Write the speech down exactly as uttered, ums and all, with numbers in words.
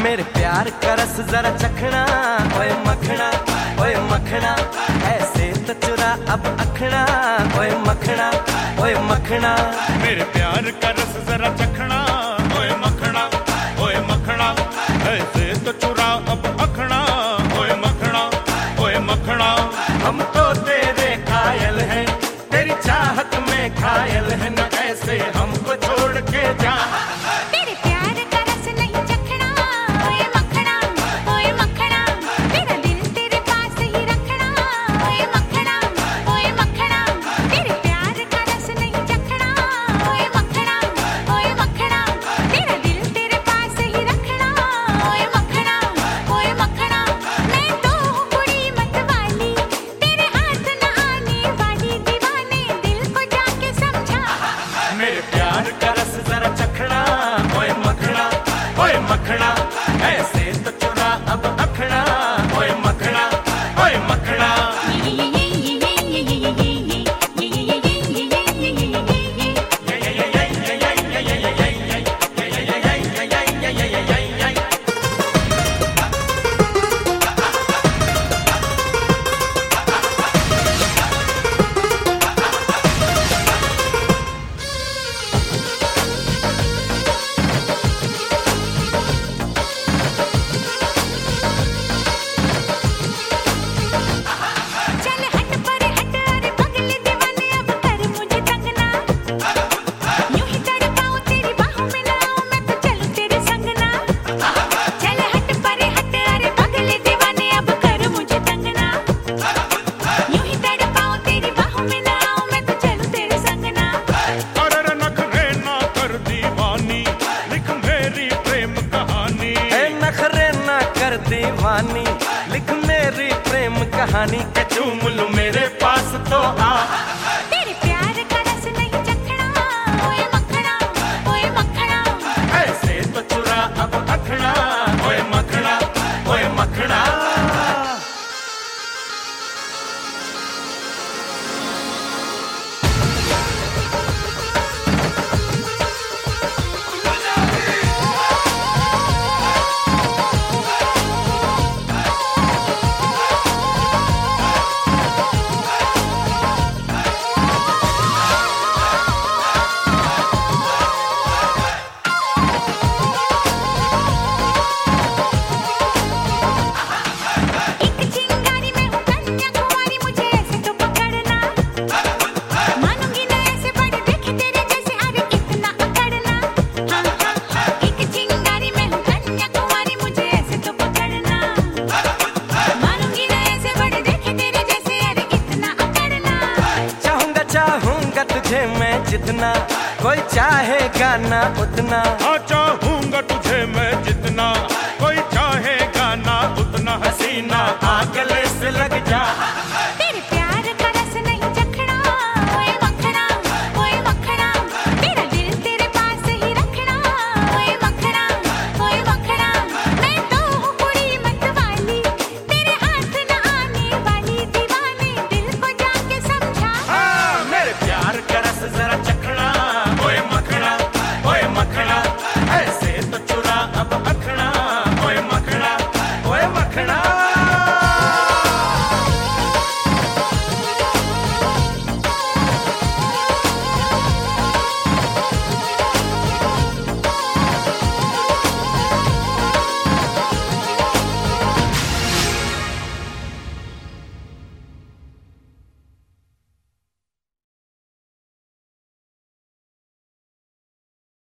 मेरे प्यार का रस जरा चखना, ओए मखना ओए मखना, ऐसे तो चुरा अब अखना, ओए मखना ओए मखना। मेरे प्यार का रस जरा चखना, ओए मखना ओए मखना, ऐसे तो चुरा अब अखना, ओए मखना ओए मखना। हम तो तेरे कायल हैं, तेरी चाहत में घायल है, न ऐसे हमको छोड़ के जा। तेरे प्यार का रस नहीं चखना, ओए मखना ओए मखना, तेरा दिल तेरे पास ही रखना, ओए मखना ओए मखना। तेरे प्यार का रस नहीं चखना, ओए मखना ओए मखना, तेरा दिल तेरे पास ही रखना, ओए मखना ओए मखना। मैं तो हूँ कुड़ी मतवाली, तेरे हाथ न आने वाली, दीवाने दिल को जाके समझा। मेरे प्यार का रस जरा चखना, ओए मखना ओए मखना, ऐसे तो चुरा अब अखना, ओए मखना ओए मखना। चल हट पर हट, अरे पगले दीवाने अब कर मुझे तंग ना, यूं ही तड़पाऊं तेरी बाहों में ना आऊं मैं तो चलूं तेरे संग ना। चल हट पर हट, अरे पगले दीवाने अब कर मुझे तंग ना, यूं ही तड़पाऊं तेरी बाहों में ना आऊं मैं तो चलूं तेरे संग ना। अरे नखरे ना कर दीवानी, लिख मेरी प्रेम कहानी। ए नखरे ना कर दीवानी, लिख मेरी प्रेम कहानी, के चूम लूं मेरे पास तो आ। तेरे प्यार का रस नहीं चखना, ओए मखना ओए मखना, ऐसे तो चुरा अब अखना, ओए मखना ओए मखना। एक चिंगारी में हूँ कन्याकुमारी, मुझे ऐसे तो पकड़ना, मानूंगी ना ऐसे बड़े देखे तेरे जैसे, अरे इतना अकड़ना। हाँ हाँ हाँ, एक चिंगारी में हूँ कन्याकुमारी, मुझे ऐसे तो पकड़ना, मानूंगी ना ऐसे बड़े देखे तेरे जैसे, अरे इतना अकड़ना। चाहूंगा चाहूंगा तुझे मैं जितना, कोई चाहेगा ना उतना। हाँ चाहूंगा तुझे मैं जितना,